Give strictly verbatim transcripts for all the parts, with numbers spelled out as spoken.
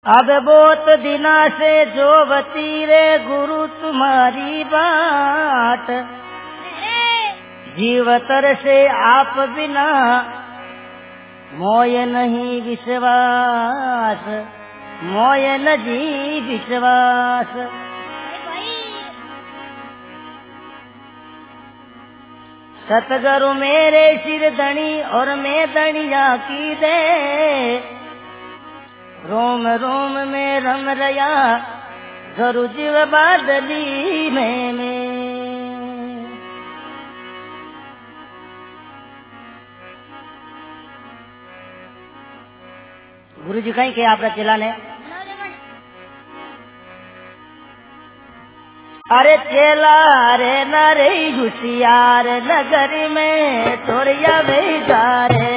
अब बहुत दिना से जो बती रे गुरु तुम्हारी बात, जीवतर से आप बिना मोय नहीं विश्वास, मोय न जी विश्वास। सतगुरु मेरे सिर धनी और मैं धनिया की दे, रोम रोम में रम रया गुरु जीव बादली में में। गुरु जी कहीं के आपका चेला ने, अरे चेला रे नरे होशियार नगर में तोरिया बेचारे,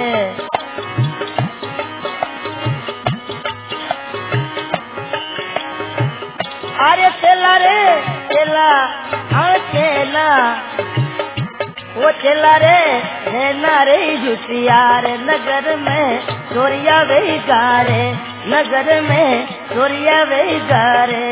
अरे चेला रे चेला हाँ चेला वो चेला रे रे नरे होशियार नगर में तोरिया बेचारे, नगर में तोरिया बेचारे।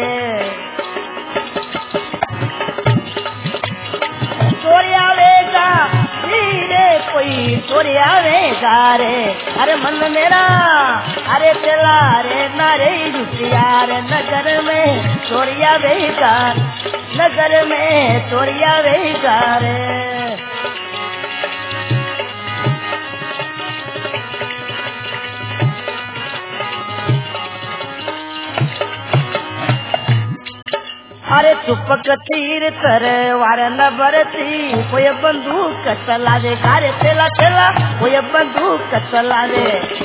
तोरियावेगा धीरे कोई तोरियावेगा रे, अरे मन मेरा अरे चला रे नारे होशियार नगर में तोरियावेगा, नगर में तोरियावेगा रे। अरे चुपक तीर तरवार न बरती कोई बंदूक चलावे, अरे चला चला कोई बंदूक चलावे,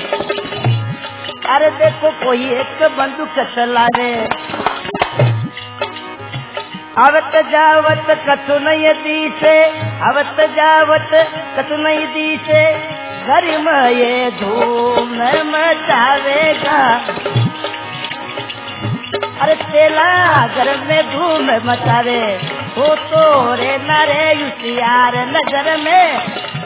अरे देखो कोई एक बंदूक चलावे। अवत जावत कछु नहीं दी से, अवत जावत कछु नहीं दी से, घर में ये धूम मचावेगा, अरे चेला घर में धूम मचावे हो तो रे नारे होशियार नगर में,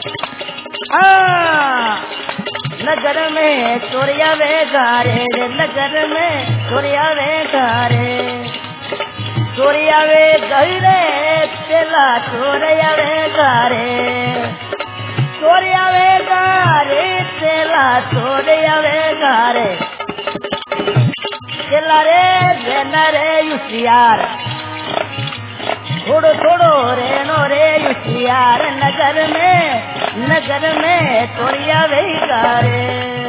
हाँ नगर में चोरिया वे गारे, नगर में चोरिया वे गारे, चोरिया वे गहरे चेला चोरिया वे गारे, चोरिया वे गारे चेला चोरिया वे गारे। चला रे नरे होशियार थोड़ो थोड़ो रे नो रे होशियार नगर में, नगर में तोरिया वेगा रे।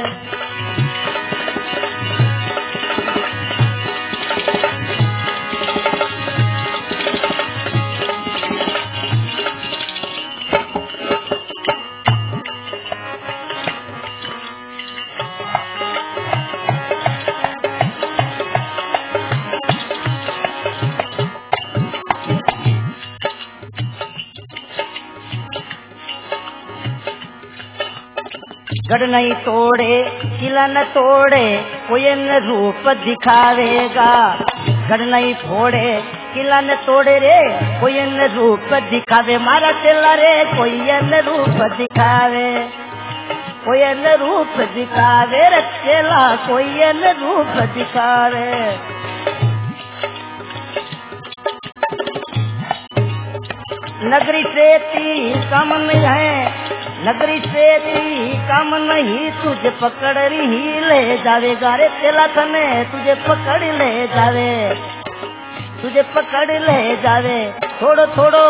गढ़ नहीं तोड़े किला न तोड़े कोई न रूप दिखावेगा, गढ़ नहीं फोड़े किला न तोड़े रे कोई न रूप दिखावे, मारा चेला रे कोई न रूप दिखावे, कोई न रूप दिखावे रे चेला कोई न रूप दिखावे। नगरी से ती कम नहीं है, नगरी से ती कम नहीं तुझे पकड़ ही ले जावेगा रे चेला थने तुझे पकड़ ले जावे, तुझे पकड़ ले जावे। थोड़ो थोड़ो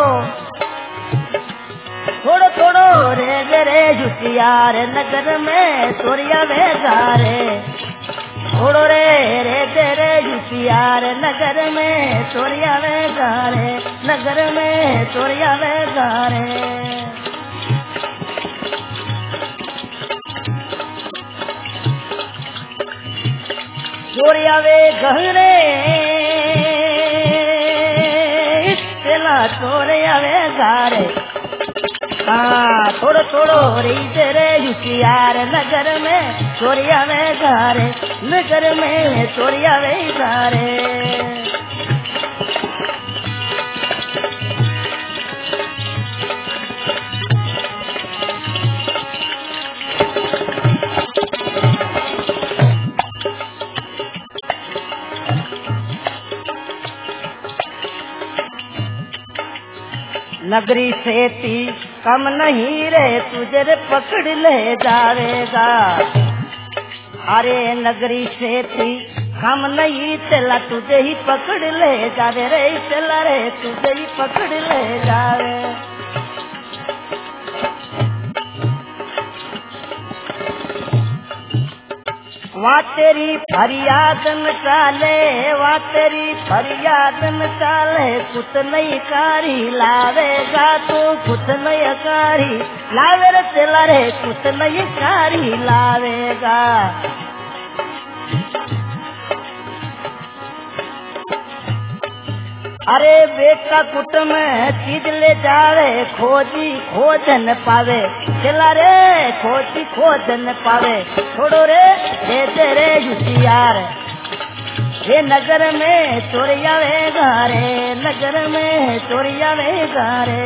थोड़ो थोड़ो रे रे रे होशियार नगर में तोरिया वेगा रे, थोड़ो रे रे रे रे होशियार नगर में तोरिया वेगा रे, नगर में तोरिया वेगा रे। चोरिया वे गहरे चला चोरिया वे गारे, हाँ थोड़ो थोड़ो रे रे होशियार नगर में चोरिया वे गारे, नगर में चोरिया वे गारे। नगरी सेती कम नहीं रे तुझे रे पकड़ ले जावेगा। अरे नगरी सेती कम नहीं चला तुझे ही पकड़ ले जावे रे, चला रे तुझे ही पकड़ ले जावे। वहाँ तेरी फरियाद न चाले, वहाँ तेरी फरियाद न चाले, कुछ नहीं कारी लावेगा तू, कुछ नहीं कारी लावे रे, चला रे कुछ नहीं कारी लावेगा। अरे बेटा कुट में चीज ले जावे, खोजी खोज न पावे, चला रे खोजी खोज न पावे। छोड़ो रे दे दे रे होशियार, ये नगर में चोरिया वे गारे, नगर में चोरिया वे गारे,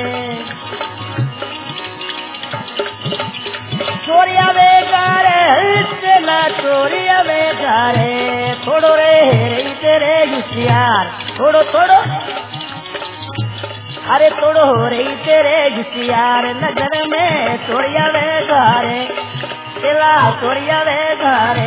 चोरिया वे गारे, चला चोरिया वे गारे। छोड़ो रे रे तेरे होशियार, छोड़ो छोड़ो अरे तोड़ो रही तेरे होशियार, नगर में चोरिया वे गारे, चला चोरिया वे गारे।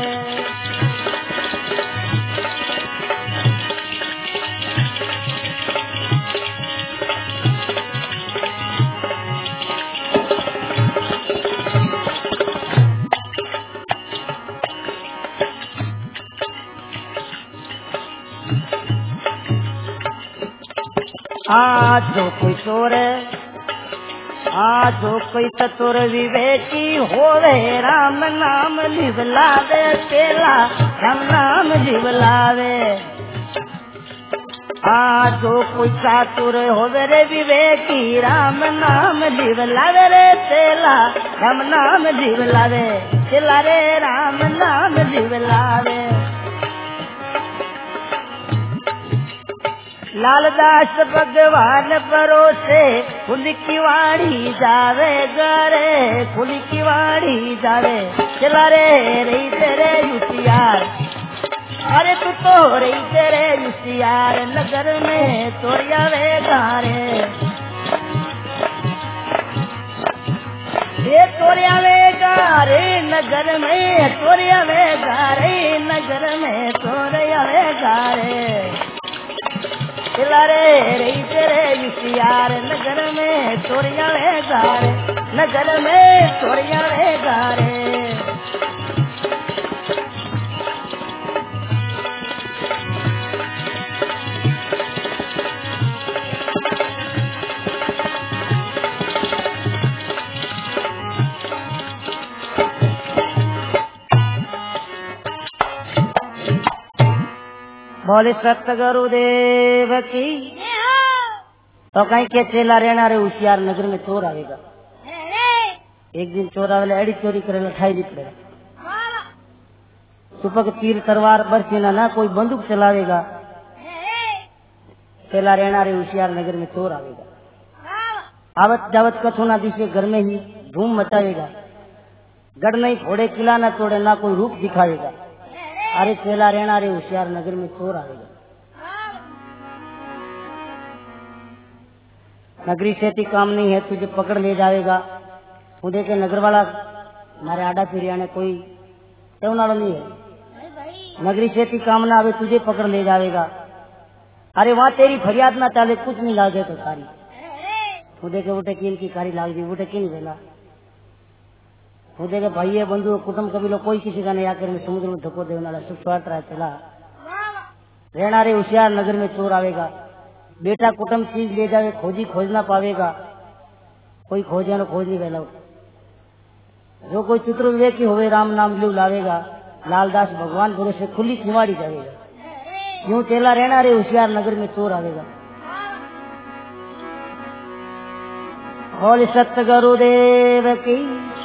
आज जो कोई चोर, आज जो कोई चतुर विवेकी होवे, राम नाम लिवलावे, तेला राम नाम लिवलावे। आज जो कोई चातुर होवे रे विवेकी, राम नाम लिवलावे रे, तेला राम नाम लिवलावे, तेला रे राम नाम लिवलावे। लालदास भगवान भरोसे खुल की वाड़ी जावे गरे, खुल की वाड़ी जावे, चला रे रही तेरे होशियार। अरे तू तो रही तेरे होशियार, नगर में चोरिया वे गारे, ये चोरिया वे गारे, नगर में चोरिया वे गारे, नगर में चोरिया वे गारे। चला रे रही तेरे होशियार, नगर में चोरिया वे गारे, नगर में चोरिया वे गारे। बोले सतगुरुदेव की। तो कहीं के चेला रहना रे होशियार, नगर में चोर आवेगा। एक दिन चोर आवेला एड़ी चोरी करे ठाई दी पड़ेगा, सुपक तीर तलवार बरसीना ना कोई बंदूक चलावेगा। चेला रहना रे होशियार, नगर में चोर आवेगा। आवत जावत कछो ना दिशे घर में ही धूम मचाएगा, गढ़ नहीं फोड़े, किला ना तोड़े, ना कोई रूप दिखाएगा। अरे चेला रहना रे होशियार, नगर में चोर आवेगा। नगरी सेती काम नहीं है, तुझे पकड़ ले जाएगा। खुदे के नगर वाला मारे आडा पीड़िया ने कोई तेवनाड़ो नहीं है, नगरी सेती काम ना आवे, तुझे पकड़ ले जाएगा। अरे वहाँ तेरी फरियाद ना चाले, कुछ नहीं लागे तो सारी खुदे के उठे कीन की कारी लाग दी, उठे किन वेला खुदे के भाई बंधु कुटुंब कबीलो कोई किसी का नहीं आकर समुद्र में धक्को देने वाला सुख स्वाट रहा चला रहना रे होशियार, नगर में चोर आवेगा। बेटा कुटुंब चीज ले जावे, खोजी खोज ना पावेगा, कोई खोजे न खोज नहीं वेला। जो कोई चित्र विवेकी होवे, राम नाम लिव लावेगा। लालदास भगवान भरोसे खुली कुंवाड़ी जावेगा। यूं चेला रहना रे होशियार, नगर में चोर आवेगा। बोल सतगुरुदेव की।